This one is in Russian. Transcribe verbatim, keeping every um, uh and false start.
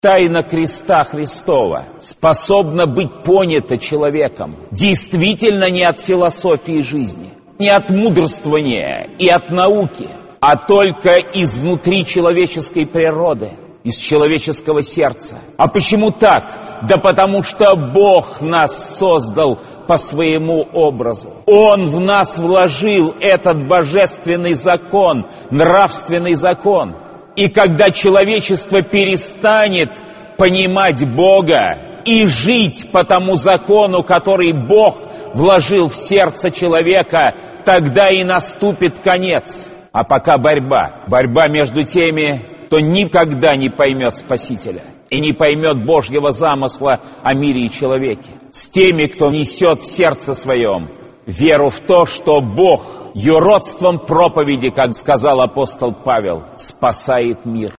Тайна креста Христова способна быть понята человеком действительно не от философии жизни, не от мудрствования и от науки, а только изнутри человеческой природы, из человеческого сердца. А почему так? Да потому что Бог нас создал по своему образу. Он в нас вложил этот божественный закон, нравственный закон. И когда человечество перестанет понимать Бога и жить по тому закону, который Бог вложил в сердце человека, тогда и наступит конец. А пока борьба. Борьба между теми, кто никогда не поймет Спасителя и не поймет Божьего замысла о мире и человеке. С теми, кто несет в сердце своем веру в то, что Бог юродством проповеди, как сказал апостол Павел, спасает мир.